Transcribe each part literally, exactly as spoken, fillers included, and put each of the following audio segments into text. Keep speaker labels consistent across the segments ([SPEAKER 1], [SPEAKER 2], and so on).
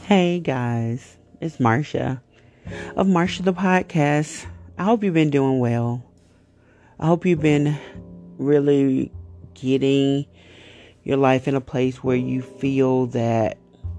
[SPEAKER 1] Hey guys, it's Marsha of Marsha the Podcast. I hope you've been doing well. I hope you've been really getting your life in a place where you feel that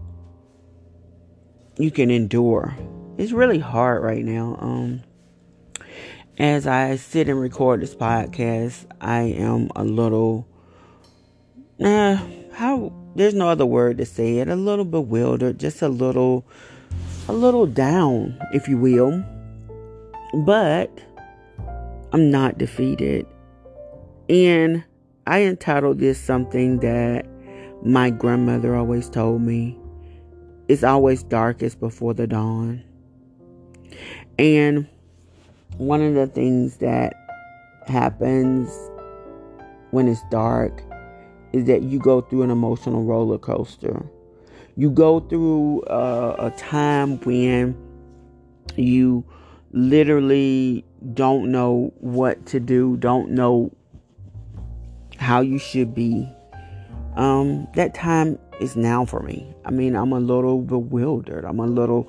[SPEAKER 1] you can endure. It's really hard right now. Um, as I sit and record this podcast, I am a little, uh, how, there's no other word to say it, a little bewildered, just a little, a little down, if you will. But I'm not defeated. And I entitled this something that my grandmother always told me. It's always darkest before the dawn. And one of the things that happens when it's dark is that you go through an emotional roller coaster. You go through uh, a time when you literally don't know what to do, don't know how you should be. Um, that time is now for me. I mean, I'm a little bewildered. I'm a little,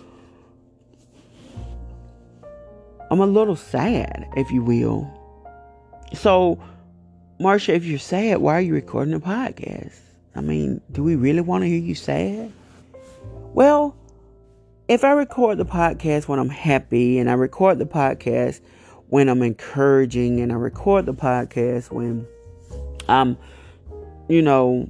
[SPEAKER 1] I'm a little sad, if you will. So, Marsha, if you're sad, why are you recording a podcast? I mean, do we really want to hear you sad? Well, if I record the podcast when I'm happy, and I record the podcast when I'm encouraging, and I record the podcast when I'm, you know,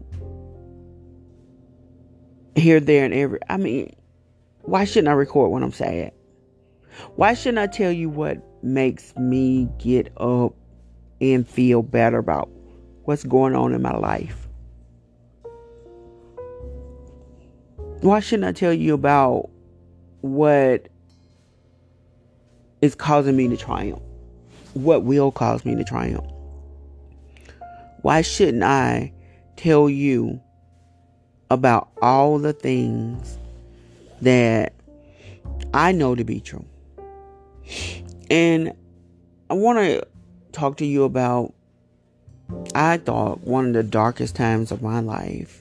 [SPEAKER 1] here, there, and every, I mean, why shouldn't I record when I'm sad? Why shouldn't I tell you what makes me get up and feel better about what's going on in my life? Why shouldn't I tell you about what is causing me to triumph? What will cause me to triumph? Why shouldn't I tell you about all the things that I know to be true? And I want to talk to you about, I thought, one of the darkest times of my life.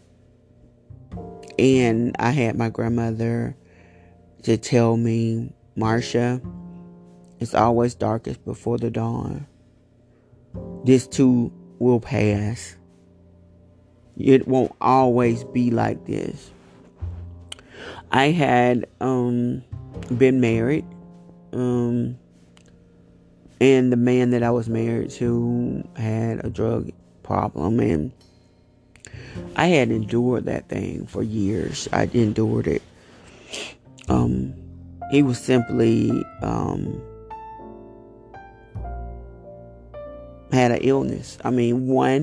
[SPEAKER 1] And I had my grandmother to tell me, Marsha, it's always darkest before the dawn. This too will pass. It won't always be like this. I had um, been married. Um, and the man that I was married to had a drug problem. And I had endured that thing for years. I endured it. Um, he was simply um, had an illness. I mean, one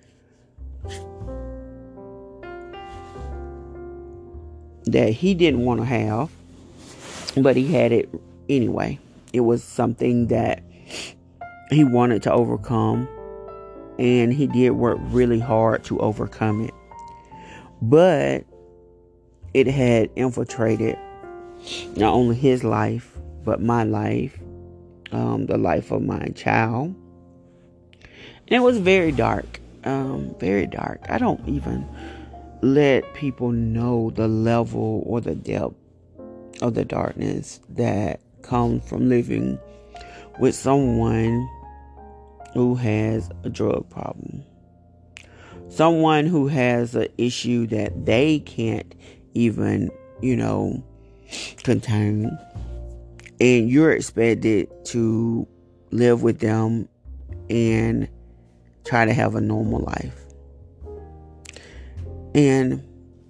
[SPEAKER 1] that he didn't want to have, but he had it anyway. It was something that he wanted to overcome, and he did work really hard to overcome it. But it had infiltrated not only his life, but my life, um, the life of my child. And it was very dark, um, very dark. I don't even let people know the level or the depth of the darkness that comes from living with someone who has a drug problem. Someone who has an issue that they can't even, you know, contain. And you're expected to live with them and try to have a normal life. And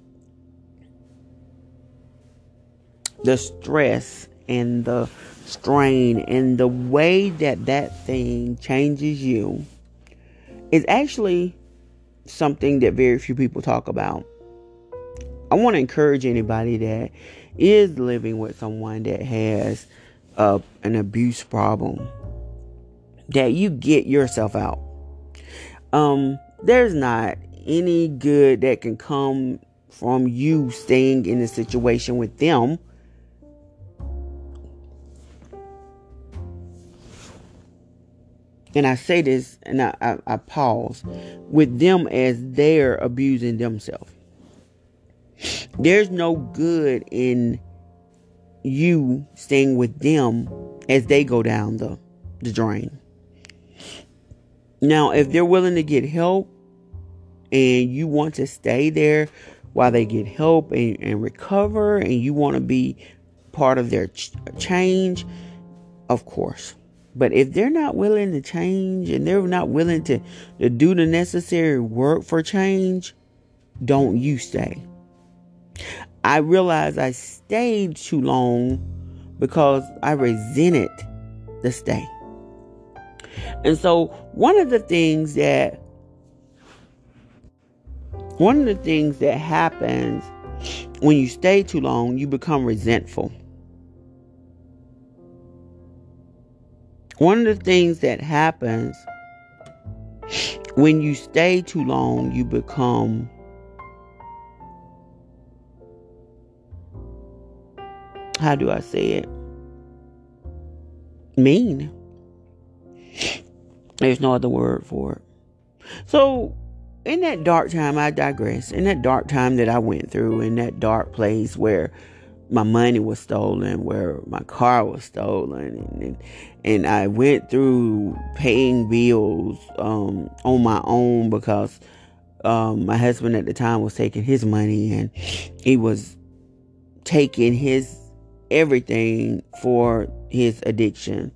[SPEAKER 1] the stress and the strain and the way that that thing changes you is actually something that very few people talk about. I want to encourage anybody that is living with someone that has uh, an abuse problem, that you get yourself out. Um, there's not any good that can come from you staying in a situation with them. And I say this, and I, I, I pause, with them as they're abusing themselves. There's no good in you staying with them as they go down the, the drain. Now, if they're willing to get help and you want to stay there while they get help and, and recover, and you want to be part of their ch- change, of course. But if they're not willing to change and they're not willing to, to do the necessary work for change, don't you stay. I realized I stayed too long because I resented the stay. And so one of the things that one of the things that happens when you stay too long, you become resentful. One of the things that happens when you stay too long, you become how do I say it? Mean. There's no other word for it. So, in that dark time, I digress. In that dark time that I went through, in that dark place where my money was stolen, where my car was stolen, and and, and I went through paying bills um, on my own because um, my husband at the time was taking his money and he was taking his everything for his addiction.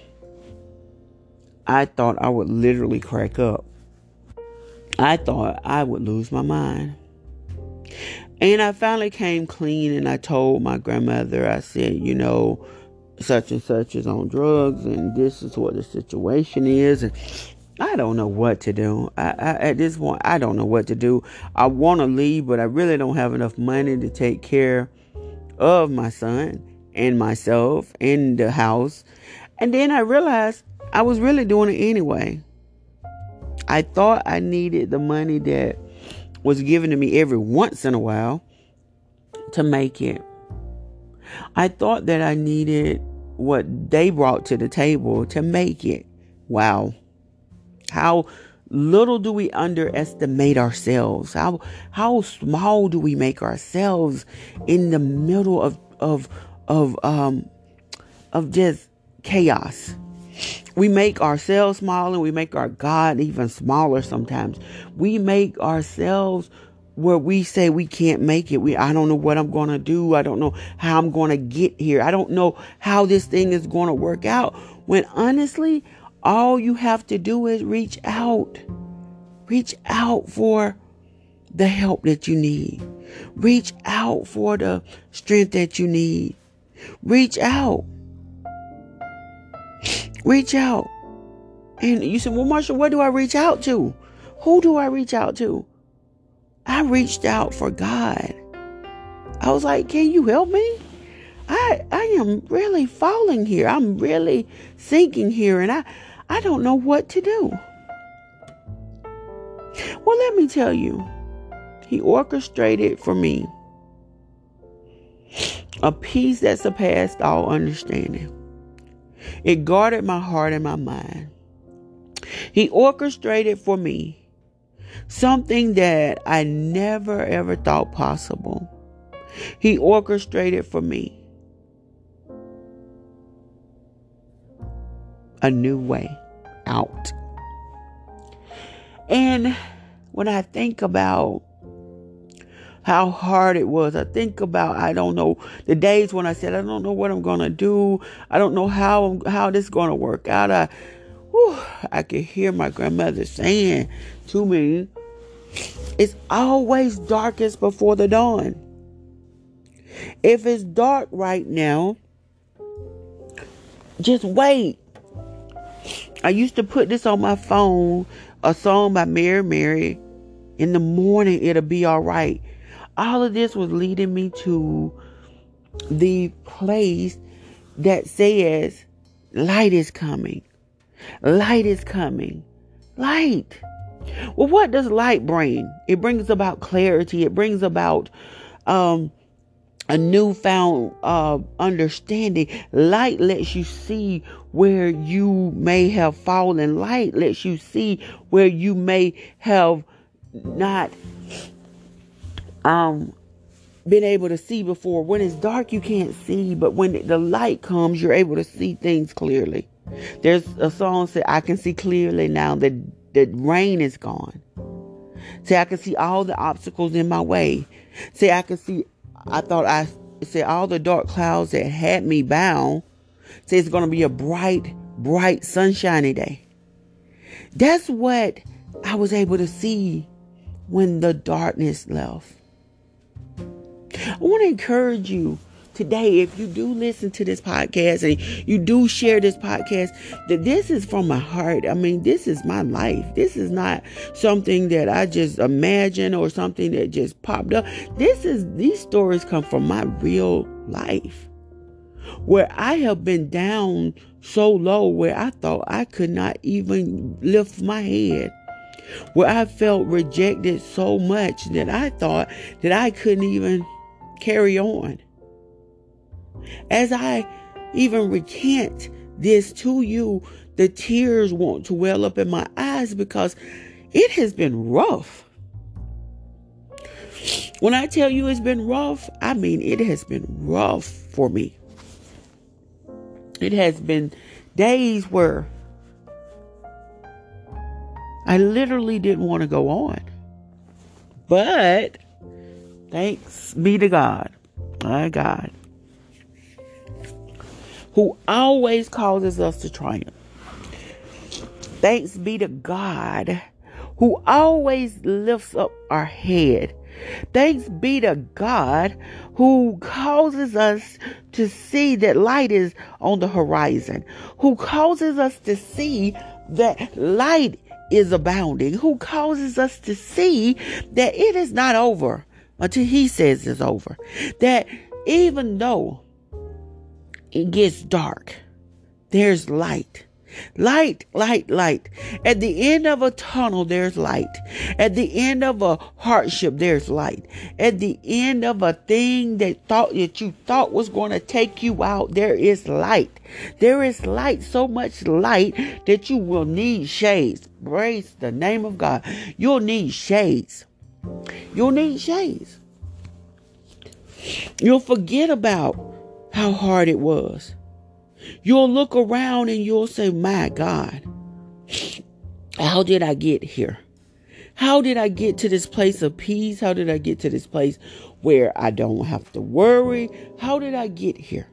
[SPEAKER 1] I thought I would literally crack up. I thought I would lose my mind. And I finally came clean and I told my grandmother, I said, you know, such and such is on drugs and this is what the situation is. And I don't know what to do. I, I, at this point, I don't know what to do. I want to leave, but I really don't have enough money to take care of my son and myself in the house. And then I realized I was really doing it anyway. I thought I needed the money that was given to me every once in a while to make it. I thought that I needed what they brought to the table to make it. Wow. How little do we underestimate ourselves? How how small do we make ourselves in the middle of of of um of just chaos? We make ourselves small and we make our God even smaller sometimes. We make ourselves where we say we can't make it. We I don't know what I'm going to do. I don't know how I'm going to get here. I don't know how this thing is going to work out. When honestly, all you have to do is reach out. Reach out for the help that you need. Reach out for the strength that you need. Reach out. Reach out. And you said, well, Marsha, where do I reach out to? Who do I reach out to? I reached out for God. I was like, can you help me? I I am really falling here. I'm really sinking here. And I, I don't know what to do. Well, let me tell you. He orchestrated for me a peace that surpassed all understanding. It guarded my heart and my mind. He orchestrated for me something that I never ever thought possible. He orchestrated for me a new way out. And when I think about how hard it was, I think about, I don't know, the days when I said, I don't know what I'm going to do. I don't know how how this is going to work out. I, whew, I could hear my grandmother saying to me, it's always darkest before the dawn. If it's dark right now, just wait. I used to put this on my phone, a song by Mary Mary. In the morning, it'll be all right. All of this was leading me to the place that says light is coming. Light is coming. Light. Well, what does light bring? It brings about clarity. It brings about um, a newfound uh, understanding. Light lets you see where you may have fallen. Light lets you see where you may have not um been able to see before. When it's dark, you can't see, but when the light comes, you're able to see things clearly. There's a song that I can see clearly now that the rain is gone. Say, I can see all the obstacles in my way. Say, I can see, I thought I said all the dark clouds that had me bound. Say, it's going to be a bright, bright, sunshiny day. That's what I was able to see when the darkness left. I want to encourage you today, if you do listen to this podcast and you do share this podcast, that this is from my heart. I mean, this is my life. This is not something that I just imagine or something that just popped up. This is, these stories come from my real life, where I have been down so low where I thought I could not even lift my head, where I felt rejected so much that I thought that I couldn't even carry on. As I even recant this to you, the tears want to well up in my eyes because it has been rough. When I tell you it's been rough, I mean it has been rough for me. It has been days where I literally didn't want to go on. But thanks be to God, my God, who always causes us to triumph. Thanks be to God, who always lifts up our head. Thanks be to God, who causes us to see that light is on the horizon, who causes us to see that light is abounding, who causes us to see that it is not over until he says it's over. That even though it gets dark, there's light. Light, light, light. At the end of a tunnel, there's light. At the end of a hardship, there's light. At the end of a thing that thought that you thought was going to take you out, there is light. There is light, so much light that you will need shades. Praise the name of God. You'll need shades. You'll need shades. You'll forget about how hard it was. You'll look around and you'll say, my God, how did I get here? How did I get to this place of peace? How did I get to this place where I don't have to worry? How did I get here?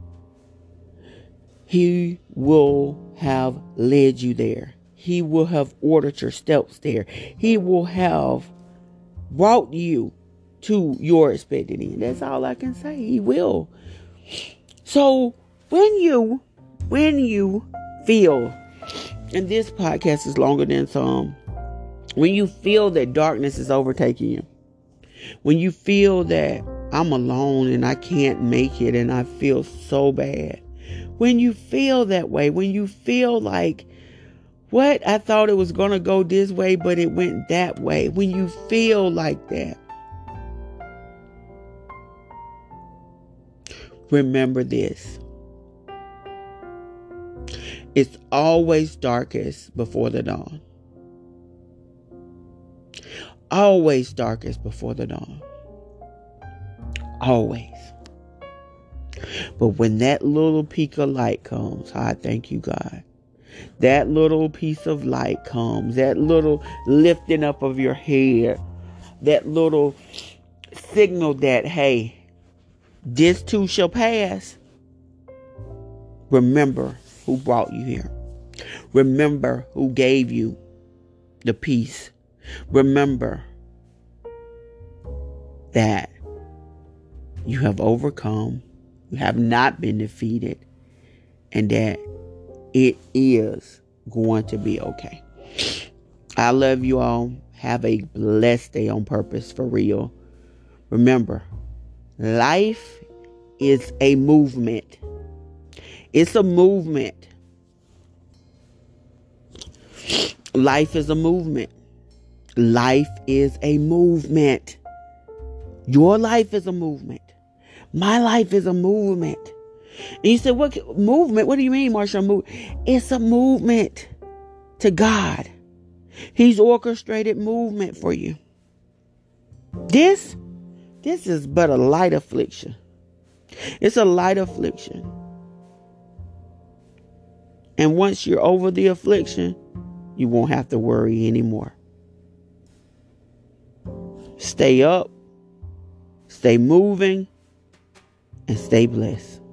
[SPEAKER 1] He will have led you there. He will have ordered your steps there. He will have brought you to your expected end. That's all I can say. He will. So when you, when you feel, and this podcast is longer than some, when you feel that darkness is overtaking you, when you feel that I'm alone and I can't make it and I feel so bad, when you feel that way, when you feel like, what, I thought it was going to go this way, but it went that way. When you feel like that, remember this. It's always darkest before the dawn. Always darkest before the dawn. Always. But when that little peak of light comes, I thank you, God. That little piece of light comes, that little lifting up of your head, that little signal that, hey, this too shall pass. Remember who brought you here. Remember who gave you the peace. Remember that you have overcome, you have not been defeated, and that it is going to be okay. I love you all. Have a blessed day on purpose, for real. Remember, life is a movement. It's a movement. Life is a movement. Life is a movement. Your life is a movement. My life is a movement. And you said, what movement? What do you mean, Marsha? Move? It's a movement to God. He's orchestrated movement for you. This This is but a light affliction. It's a light affliction. And once you're over the affliction, you won't have to worry anymore. Stay up, stay moving, and stay blessed.